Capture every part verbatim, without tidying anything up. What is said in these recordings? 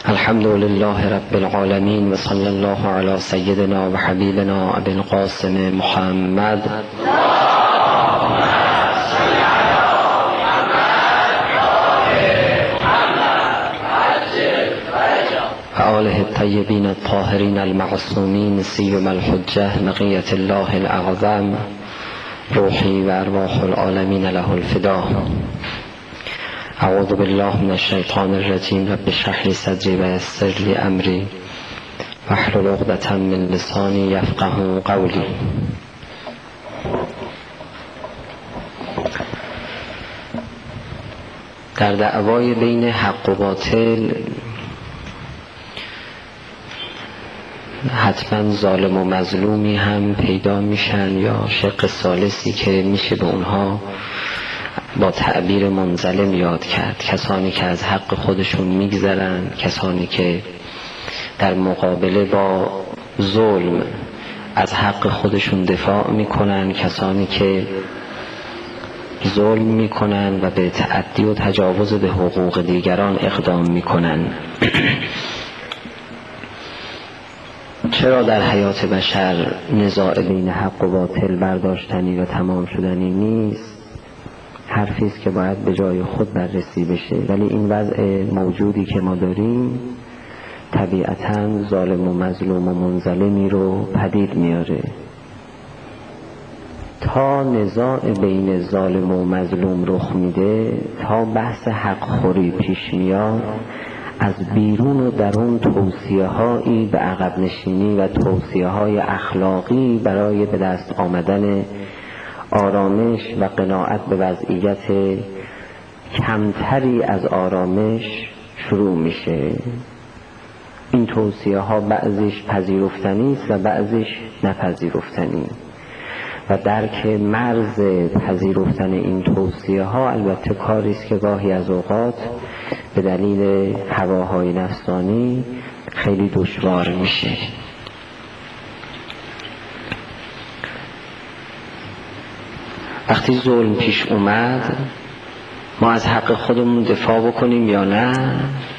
الحمد لله رب العالمين و صلی الله علی سیدنا و حبیبنا ابی القاسم محمد و آله الطیبین الطاهرین المعصومین سیما الحجة بقیة الله الاعظم روحی و ارواح العالمین له الفدا. اعوذ بالله من الشیطان الرجیم. رب اشرح لی صدری و یسر لی امری واحلل عقدة من لسانی یفقهوا قولی. در دعوای بین حق و باطل حتما ظالم و مظلومی هم پیدا میشن یا شق ثالثی که میشه به اونها با تعبیر منظلم یاد کرد. کسانی که از حق خودشون میگذرن، کسانی که در مقابله با ظلم از حق خودشون دفاع میکنن، کسانی که ظلم میکنن و به تعدی و تجاوز به حقوق دیگران اقدام میکنن. چرا در حیات بشر نزاع بین حق و باطل برداشتنی و تمام شدنی نیست؟ حرفی است که باید به جای خود بررسی بشه، ولی این وضع موجودی که ما داریم طبیعتاً ظالم و مظلوم و منظلمی رو پدید میاره. تا نزاع بین ظالم و مظلوم رخ میده، تا بحث حق خوری پیش میاد، از بیرون و درون توصیه هایی به عقب نشینی و توصیه های اخلاقی برای به دست آمدن آرامش و قناعت به وضعیت کمتری از آرامش شروع میشه. این توصیه ها بعضیش پذیرفتنی است و بعضیش نپذیرفتنی و درک مرز پذیرفتن این توصیه ها البته کاری است که گاهی از اوقات به دلیل هواهای نفسانی خیلی دشوار میشه. وقتی ظلم پیش اومد ما از حق خودمون دفاع بکنیم یا نه؟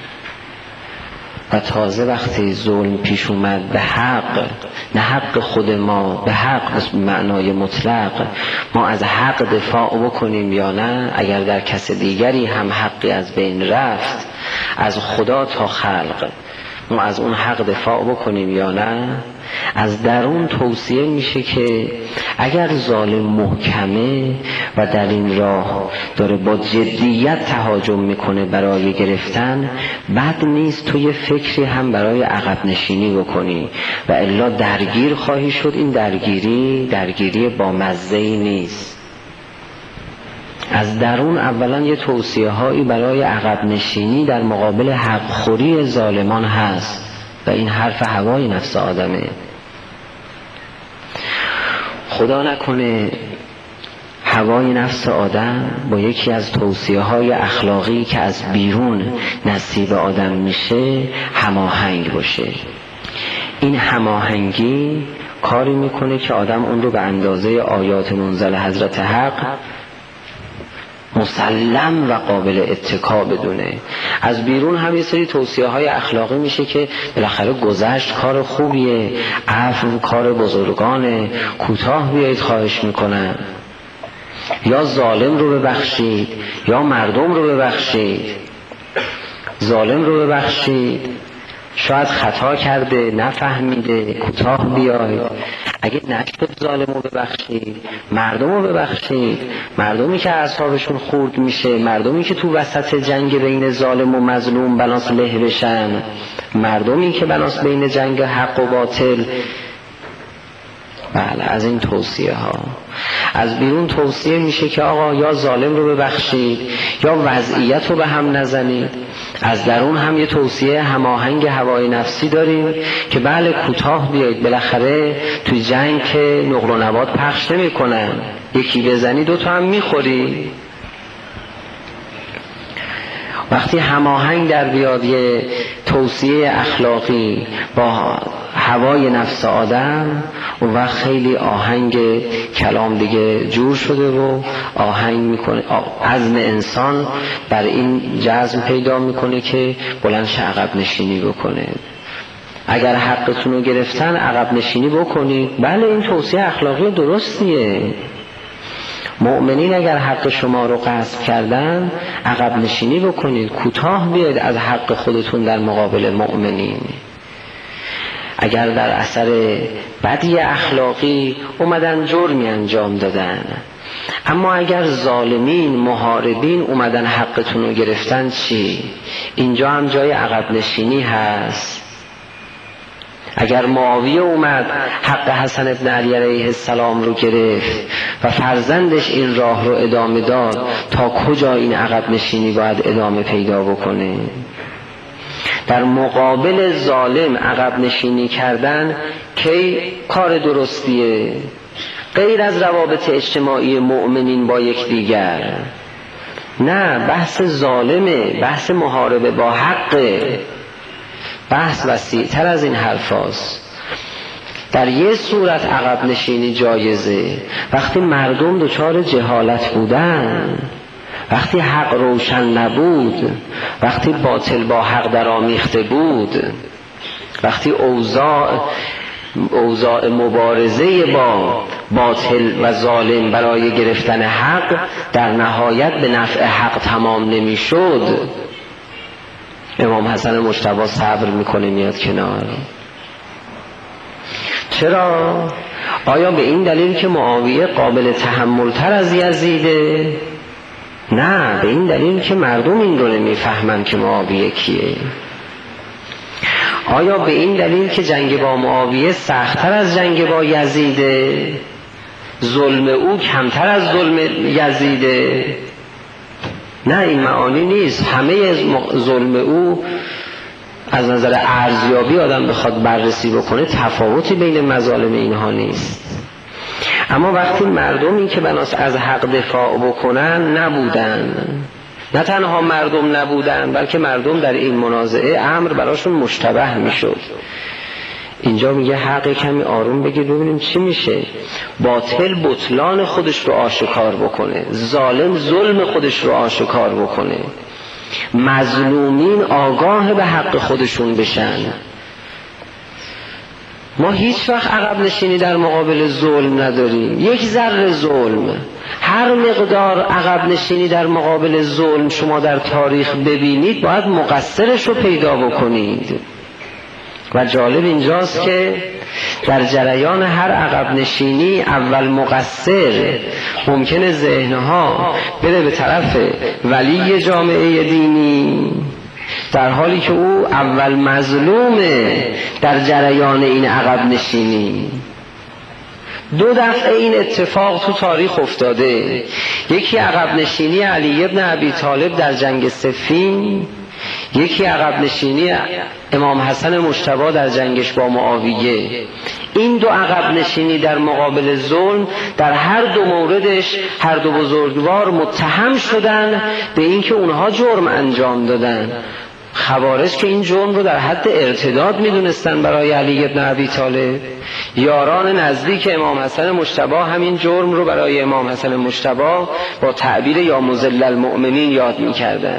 و تازه وقتی ظلم پیش اومد به حق، نه حق خود ما، به حق به معنای مطلق، ما از حق دفاع بکنیم یا نه؟ اگر در کس دیگری هم حقی از بین رفت، از خدا تا خلق، ما از اون حق دفاع بکنیم یا نه؟ از درون توصیه میشه که اگر ظالم محکمه و در این راه داره با جدیت تهاجم میکنه برای گرفتن، بد نیست تو یه فکری هم برای عقب نشینی بکنی و الا درگیر خواهی شد. این درگیری درگیری با مزه‌ای نیست. از درون اولا یه توصیه هایی برای عقب نشینی در مقابل حق خوری ظالمان هست و این حرف هوای نفس آدمه. خدا نکنه هوای نفس آدم با یکی از توصیه های اخلاقی که از بیرون نصیب آدم میشه هماهنگ باشه. این هماهنگی کاری میکنه که آدم اون رو به اندازه آیات منزل حضرت حق مسلم و قابل اتکا بدونه. از بیرون هم یه سری توصیه های اخلاقی میشه که بالاخره گذشت کار خوبیه، عفو کار بزرگانه، کوتاه بیایید خواهش میکنن، یا ظالم رو ببخشید یا مردم رو ببخشید. ظالم رو ببخشید، شاید خطا کرده، نفهمیده، کوتاه بیاید. اگه نشد ظالم رو ببخشید، مردم رو ببخشید. مردمی که اعصابشون خورد میشه، مردمی که تو وسط جنگ بین ظالم و مظلوم بناس له بشن، مردمی که بناس بین جنگ حق و باطل. بله، از این توصیه ها از بیرون توصیه میشه که آقا یا ظالم رو ببخشید یا وضعیت رو به هم نزنید. از درون هم یه توصیه هماهنگ هوای نفسی داریم که بله کوتاه بیایید، بالاخره توی جنگ که نقل و نبات پخش نمی کنن، یکی بزنی دوتا هم میخوری. وقتی هماهنگ در بیاد یه توصیه اخلاقی با هوای نفس آدم، اون وقت خیلی آهنگ کلام دیگه جور شده و آهنگ میکنه، عزم انسان بر این جزم پیدا میکنه که بلند شه عقب نشینی بکنه. اگر حقتون رو گرفتن عقب نشینی بکنید. بله این توصیه اخلاقی درستیه. مؤمنین اگر حق شما رو غصب کردن عقب نشینی بکنید، کوتاه بیاید از حق خودتون در مقابل مؤمنین. اگر در اثر بدی اخلاقی اومدن جرمی انجام دادن، اما اگر ظالمین محاربین اومدن حقتون رو گرفتن چی؟ اینجا هم جای عقب نشینی هست. اگر معاویه اومد حق حسن ابن علی علیه السلام رو گرفت و فرزندش این راه رو ادامه داد، تا کجا این عقب نشینی باید ادامه پیدا بکنه؟ در مقابل ظالم عقب نشینی کردن کی کار درستیه؟ غیر از روابط اجتماعی مؤمنین با یکدیگر. نه، بحث ظالمه، بحث محاربه با حقه، بحث وسیع تر از این حرف هاست. در یه صورت عقب نشینی جایزه، وقتی مردم دچار جهالت بودن، وقتی حق روشن نبود، وقتی باطل با حق در آمیخته بود، وقتی اوضاع اوضاع مبارزه با باطل و ظالم برای گرفتن حق در نهایت به نفع حق تمام نمی شد، امام حسن مجتبی صبر میکنه میاد کنار. چرا؟ آیا به این دلیل که معاویه قابل تحمل تر از یزیده؟ نه، به این دلیل که مردم این رو نمیفهمن که معاویه کیه. آیا به این دلیل که جنگ با معاویه سخت‌تر از جنگ با یزیده؟ ظلم او کمتر از ظلم یزیده؟ نه، این معانی نیست. همه ظلم او از نظر ارزیابی آدم بخواد بررسی بکنه تفاوتی بین مظالم اینها نیست. اما وقتی مردمی که بناس از حق دفاع بکنن نبودن، نه تنها مردم نبودن بلکه مردم در این منازعه امر براشون مشتبه میشد. اینجا میگه حق کمی آروم بگیر ببینیم چی میشه. باطل بطلان خودش رو آشکار بکنه، ظالم ظلم خودش رو آشکار بکنه، مظلومین آگاه به حق خودشون بشن. ما هیچ وقت عقب نشینی در مقابل ظلم نداریم. یک ذره ظلم، هر مقدار عقب نشینی در مقابل ظلم شما در تاریخ ببینید باید مقصرش رو پیدا بکنید. و جالب اینجاست که در جریان هر عقب نشینی اول مقصر ممکنه ذهنها بره به طرف ولی جامعه دینی، در حالی که او اول مظلومه در جریان این عقب نشینی. دو دفعه این اتفاق تو تاریخ افتاده. یکی عقب نشینی علی ابن ابی طالب در جنگ صفین، یکی عقب نشینی امام حسن مجتبی در جنگش با معاویه. این دو عقب نشینی در مقابل ظلم در هر دو موردش هر دو بزرگوار متهم شدن به اینکه اونها جرم انجام دادن. خوارج که این جرم رو در حد ارتداد میدونستن برای علی ابن ابی طالب، یاران نزدیک امام حسن مجتبی همین جرم رو برای امام حسن مجتبی با تعبیر یا مذل المؤمنین یاد میکردن.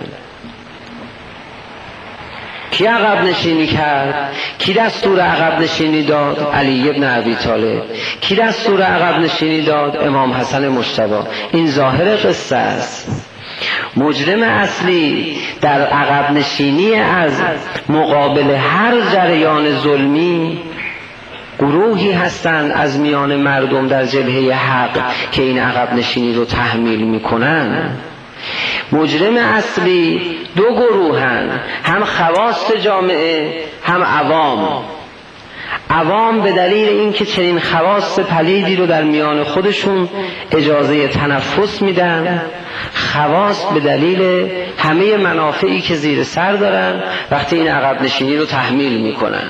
کی عقب نشینی کرد؟ کی دستور عقب نشینی داد؟ علی ابن ابی طالب. کی دستور عقب نشینی داد؟ امام حسن مجتبی. این ظاهر قصه است. مجرم اصلی در عقب نشینی از مقابل هر جریان ظلمی گروهی هستند از میان مردم در جبهه حق که این عقب نشینی رو تحمیل میکنن. مجرم اصلی دو گروهن، هم خواص جامعه هم عوام. عوام به دلیل اینکه چنین خواص پلیدی رو در میان خودشون اجازه تنفس میدن، خواص به دلیل همه منافعی که زیر سر دارن وقتی این عقب نشینی رو تحمیل میکنن.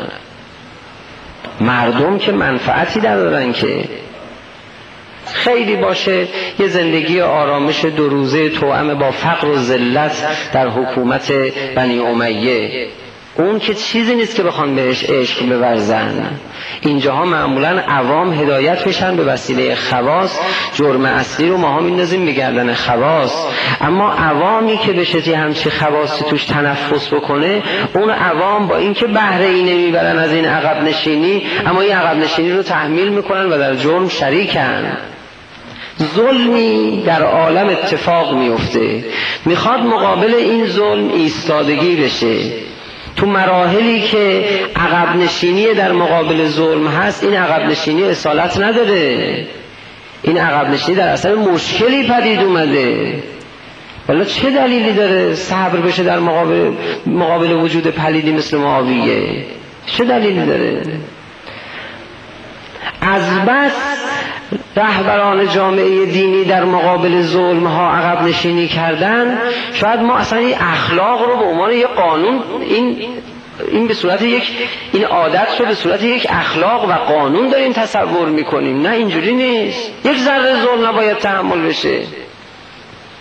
مردم که منفعتی دارن که خیلی باشه یه زندگی آرامش دو روزه توأم با فقر و ذلت در حکومت بنی امیه، اون که چیزی نیست که بخوان بهش عشق بورزن. اینجاها معمولا عوام هدایت میشن به وسیله خواص، جرم اصلی رو ماها میندازیم به گردن خواص. اما عوامی که بشتی همچی خواصی توش تنفس بکنه، اون عوام با اینکه بهره ای نمیبرن از این عقب نشینی، اما این عقب نشینی رو تحمیل میکنن و در جرم شریکن. ظلمی در عالم اتفاق میفته، میخواد مقابل این ظلم ایستادگی بشه. تو مراحلی که عقب نشینی در مقابل ظلم هست، این عقب نشینی اصالت نداره، این عقب نشینی در اصل مشکلی پدید اومده. والا چه دلیلی داره صبر بشه در مقابل, مقابل وجود پلیدی مثل معاویه؟ چه دلیلی داره؟ از بس رهبران جامعه دینی در مقابل ظلم ها عقب نشینی کردن، شاید ما اصلا این اخلاق رو به عنوان یک قانون، این این به صورت یک این عادت رو به صورت یک اخلاق و قانون داریم تصور میکنیم. نه، اینجوری نیست. یک ذره ظلم نباید تحمل بشه.